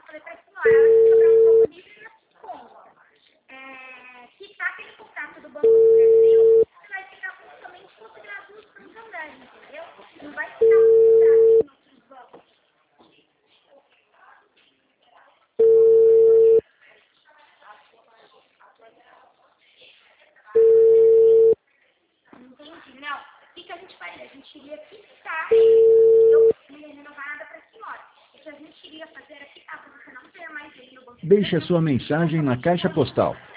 falei para a senhora, ela tem que sobrar um pouco livre na conta. Quitar aquele contrato do Banco do Brasil, você vai ficar somente considerado no Santander, entendeu? Não vai ficar considerado em outros bancos. Entendi, não. O que a gente faria? A gente iria quitar ele. Eu não ia renovar nada para a senhora. O que a gente iria fazer era quitar para você não ter mais ele no Banco do Deixe a Brasil. sua mensagem na caixa postal